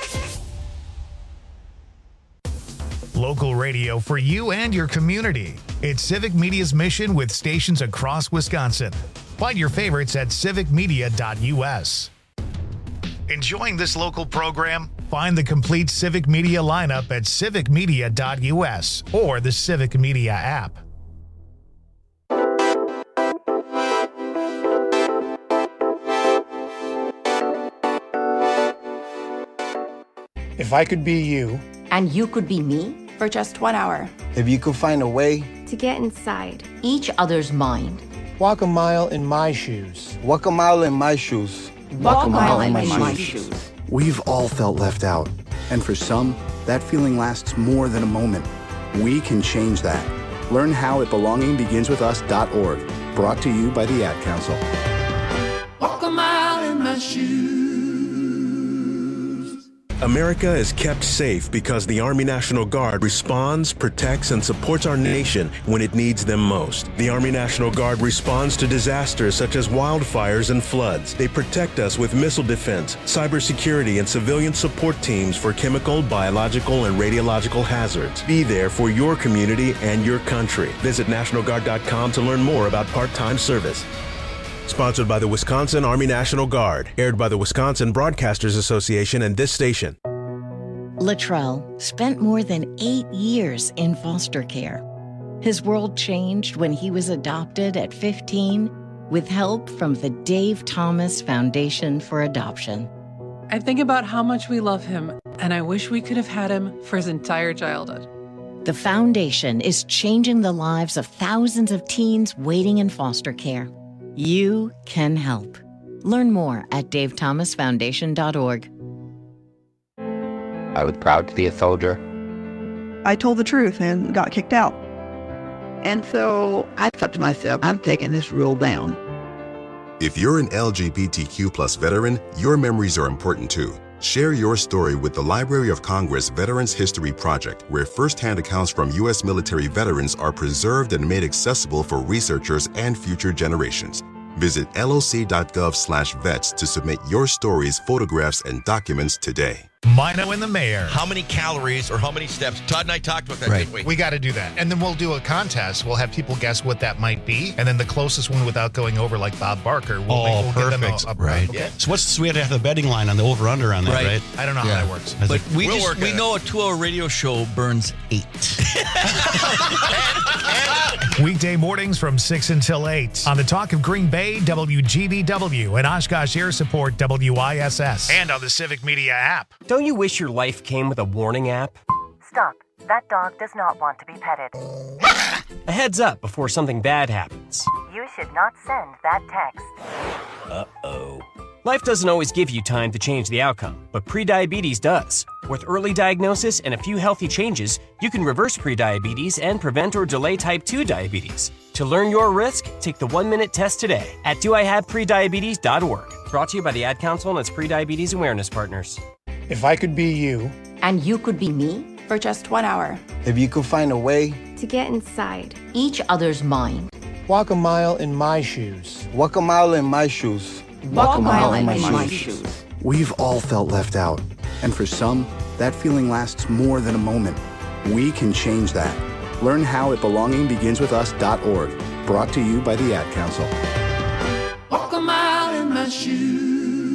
Speaker 1: Local radio for you and your community. It's Civic Media's mission with stations across Wisconsin. Find your favorites at civicmedia.us. Enjoying this local program? Find the complete Civic Media lineup at civicmedia.us or the Civic Media app.
Speaker 19: If I could be you,
Speaker 20: and you could be me,
Speaker 21: for just 1 hour.
Speaker 22: If you could find a way
Speaker 21: to get inside
Speaker 20: each other's mind.
Speaker 11: Walk a mile in my shoes.
Speaker 22: Walk a mile in my shoes.
Speaker 20: Walk a mile in my shoes.
Speaker 31: We've all felt left out. And for some, that feeling lasts more than a moment. We can change that. Learn how at belongingbeginswithus.org. Brought to you by the Ad Council.
Speaker 32: Walk a mile in my shoes.
Speaker 15: America is kept safe because the Army National Guard responds, protects, and supports our nation when it needs them most. The Army National Guard responds to disasters such as wildfires and floods. They protect us with missile defense, cybersecurity, and civilian support teams for chemical, biological, and radiological hazards. Be there for your community and your country. Visit NationalGuard.com to learn more about part-time service. Sponsored by the Wisconsin Army National Guard. Aired by the Wisconsin Broadcasters Association and this station.
Speaker 18: Latrell spent more than 8 years in foster care. His world changed when he was adopted at 15 with help from the Dave Thomas Foundation for Adoption.
Speaker 23: I think about how much we love him, and I wish we could have had him for his entire childhood.
Speaker 18: The foundation is changing the lives of thousands of teens waiting in foster care. You can help. Learn more at davethomasfoundation.org.
Speaker 24: I was proud to be a soldier.
Speaker 25: I told the truth and got kicked out.
Speaker 26: And so I thought to myself, I'm taking this rule down.
Speaker 27: If you're an LGBTQ+ veteran, your memories are important too. Share your story with the Library of Congress Veterans History Project, where firsthand accounts from U.S. military veterans are preserved and made accessible for researchers and future generations. Visit loc.gov/vets to submit your stories, photographs, and documents today.
Speaker 1: Mino and the Mayor.
Speaker 28: How many calories or how many steps? Todd and I talked about that, didn't we?
Speaker 29: We got to do that. And then we'll do a contest. We'll have people guess what that might be. And then the closest one without going over, like Bob Barker, we'll
Speaker 30: perfect.
Speaker 29: give them a
Speaker 30: right.
Speaker 29: Okay.
Speaker 30: So we have to have a betting line on the over-under on that, right?
Speaker 29: I don't know how that works.
Speaker 28: But we know a 2-hour radio show burns 8.
Speaker 1: Weekday mornings from 6 until 8 on the Talk of Green Bay, WGBW, and Oshkosh Air Support, WISS. And on the Civic Media app.
Speaker 33: Don't you wish your life came with a warning app?
Speaker 34: Stop. That dog does not want to be petted.
Speaker 33: A heads up before something bad happens.
Speaker 34: You should not send that text.
Speaker 33: Uh-oh. Life doesn't always give you time to change the outcome, but prediabetes does. With early diagnosis and a few healthy changes, you can reverse prediabetes and prevent or delay type 2 diabetes. To learn your risk, take the 1-minute test today at doihaveprediabetes.org. Brought to you by the Ad Council and its prediabetes awareness partners.
Speaker 11: If I could be you,
Speaker 20: and you could be me,
Speaker 21: for just 1 hour.
Speaker 22: If you could find a way
Speaker 21: to get inside
Speaker 20: each other's mind.
Speaker 11: Walk a mile in my shoes.
Speaker 22: Walk a mile in my shoes.
Speaker 20: Walk a mile in my shoes.
Speaker 31: We've all felt left out. And for some, that feeling lasts more than a moment. We can change that. Learn how at belongingbeginswithus.org. Brought to you by the Ad Council.
Speaker 32: Walk a mile in my shoes.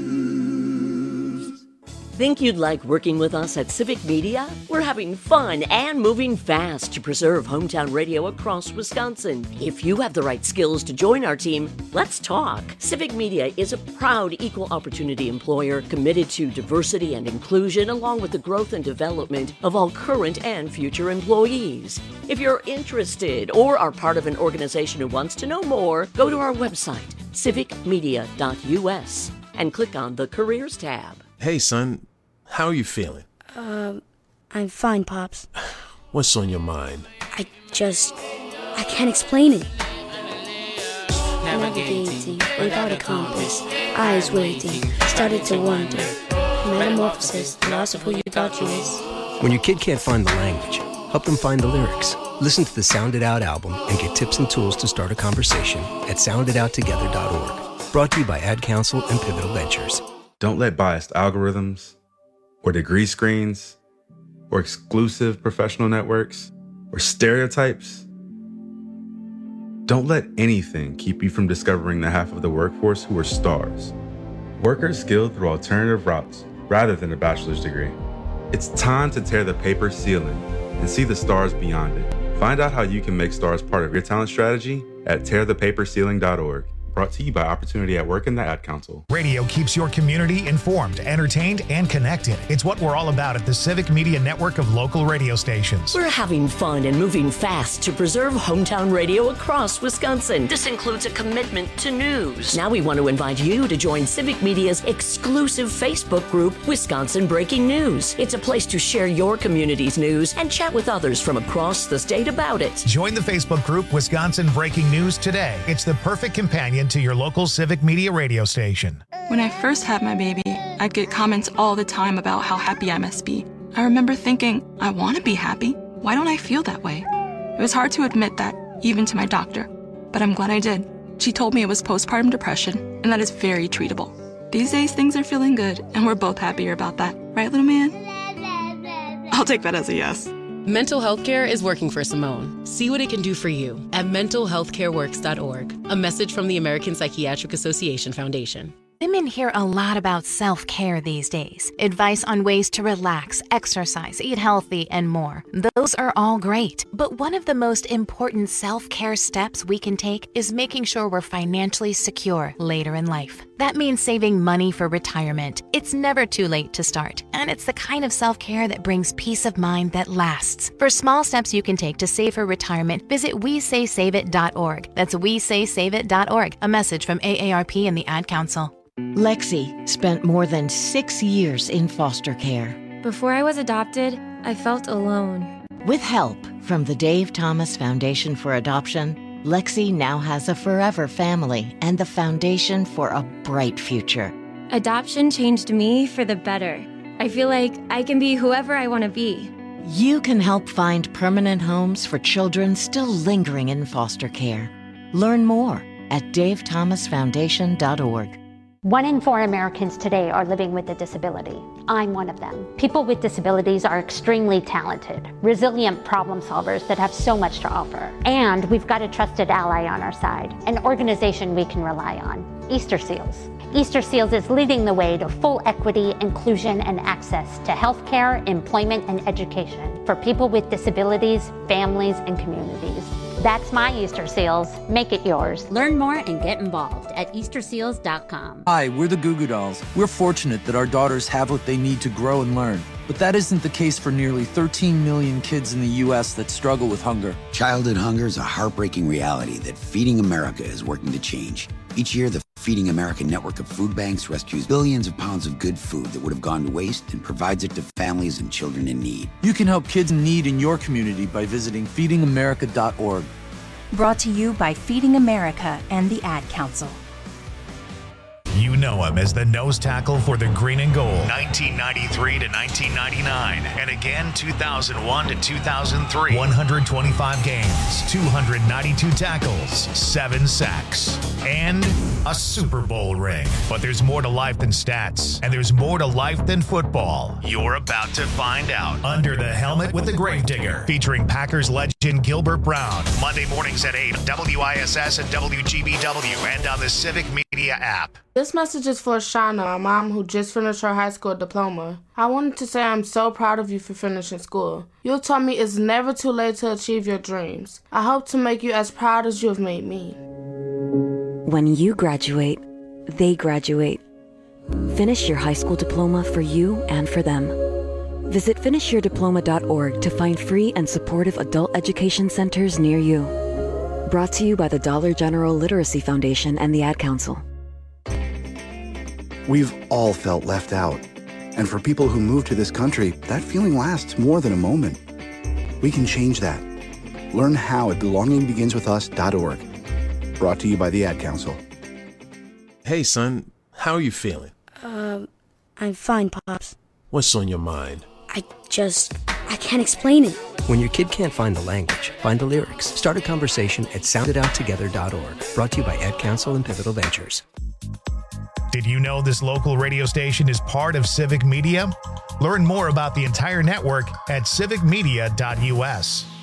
Speaker 7: Think you'd like working with us at Civic Media? We're having fun and moving fast to preserve hometown radio across Wisconsin. If you have the right skills to join our team, let's talk. Civic Media is a proud equal opportunity employer committed to diversity and inclusion along with the growth and development of all current and future employees. If you're interested or are part of an organization who wants to know more, go to our website, civicmedia.us, and click on the Careers tab.
Speaker 5: Hey, son, how are you feeling?
Speaker 16: I'm fine, Pops.
Speaker 5: What's on your mind?
Speaker 16: I can't explain it.
Speaker 32: Never
Speaker 16: navigating without a compass, eyes waiting, started to wonder. Metamorphosis, loss of who you thought you was.
Speaker 2: When your kid can't find the language, help them find the lyrics. Listen to the Sound It Out album and get tips and tools to start a conversation at sounditouttogether.org. Brought to you by Ad Council and Pivotal Ventures.
Speaker 3: Don't let biased algorithms or degree screens or exclusive professional networks or stereotypes. Don't let anything keep you from discovering the half of the workforce who are stars. Workers skilled through alternative routes rather than a bachelor's degree. It's time to tear the paper ceiling and see the stars beyond it. Find out how you can make stars part of your talent strategy at tearthepaperceiling.org. Brought to you by Opportunity at Work and the Ad Council.
Speaker 1: Radio keeps your community informed, entertained, and connected. It's what we're all about at the Civic Media Network of local radio stations.
Speaker 7: We're having fun and moving fast to preserve hometown radio across Wisconsin. This includes a commitment to news. Now we want to invite you to join Civic Media's exclusive Facebook group, Wisconsin Breaking News. It's a place to share your community's news and chat with others from across the state about it.
Speaker 1: Join the Facebook group, Wisconsin Breaking News today. It's the perfect companion to your local Civic Media radio station.
Speaker 4: When I first had my baby, I'd get comments all the time about how happy I must be. I remember thinking, I want to be happy. Why don't I feel that way? It was hard to admit that, even to my doctor, but I'm glad I did. She told me it was postpartum depression, and that is very treatable. These days, things are feeling good, and we're both happier about that. Right, little man? I'll take that as a yes.
Speaker 6: Mental health care is working for Simone. See what it can do for you at mentalhealthcareworks.org. A message from the American Psychiatric Association Foundation.
Speaker 8: Women hear a lot about self-care these days. Advice on ways to relax, exercise, eat healthy, and more. Those are all great. But one of the most important self-care steps we can take is making sure we're financially secure later in life. That means saving money for retirement. It's never too late to start. And it's the kind of self-care that brings peace of mind that lasts. For small steps you can take to save for retirement, visit WeSaySaveIt.org. That's WeSaySaveIt.org. A message from AARP and the Ad Council.
Speaker 18: Lexi spent more than 6 years in foster care.
Speaker 9: Before I was adopted, I felt alone.
Speaker 18: With help from the Dave Thomas Foundation for Adoption, Lexi now has a forever family and the foundation for a bright future.
Speaker 9: Adoption changed me for the better. I feel like I can be whoever I want to be.
Speaker 18: You can help find permanent homes for children still lingering in foster care. Learn more at davethomasfoundation.org.
Speaker 10: 1 in 4 Americans today are living with a disability. I'm one of them. People with disabilities are extremely talented, resilient problem solvers that have so much to offer. And we've got a trusted ally on our side, an organization we can rely on, Easter Seals. Easter Seals is leading the way to full equity, inclusion, and access to healthcare, employment, and education for people with disabilities, families, and communities. That's my Easter Seals. Make it yours.
Speaker 12: Learn more and get involved at EasterSeals.com.
Speaker 11: Hi, we're the Goo Goo Dolls. We're fortunate that our daughters have what they need to grow and learn. But that isn't the case for nearly 13 million kids in the U.S. that struggle with hunger.
Speaker 13: Childhood hunger is a heartbreaking reality that Feeding America is working to change. Each year, the Feeding America network of food banks rescues billions of pounds of good food that would have gone to waste and provides it to families and children in need.
Speaker 11: You can help kids in need in your community by visiting feedingamerica.org.
Speaker 14: Brought to you by Feeding America and the Ad Council.
Speaker 1: You know him as the nose tackle for the Green and Gold, 1993 to 1999, and again 2001 to 2003. 125 games, 292 tackles, 7 sacks, and a Super Bowl ring. But there's more to life than stats, and there's more to life than football. You're about to find out. Under the Helmet with the Gravedigger, featuring Packers legend Gilbert Brown. Monday mornings at 8, WISS and WGBW, and on the Civic Media app.
Speaker 15: This message is for Shauna, a mom who just finished her high school diploma. I wanted to say I'm so proud of you for finishing school. You taught me it's never too late to achieve your dreams. I hope to make you as proud as you have made me.
Speaker 17: When you graduate, they graduate. Finish your high school diploma for you and for them. Visit finishyourdiploma.org to find free and supportive adult education centers near you. Brought to you by the Dollar General Literacy Foundation and the Ad Council.
Speaker 31: We've all felt left out. And for people who move to this country, that feeling lasts more than a moment. We can change that. Learn how at belongingbeginswithus.org. Brought to you by the Ad Council.
Speaker 5: Hey, son, how are you feeling?
Speaker 16: I'm fine, Pops.
Speaker 5: What's on your mind?
Speaker 16: I can't explain it.
Speaker 2: When your kid can't find the language, find the lyrics. Start a conversation at soundedouttogether.org. Brought to you by Ad Council and Pivotal Ventures.
Speaker 1: Did you know this local radio station is part of Civic Media? Learn more about the entire network at civicmedia.us.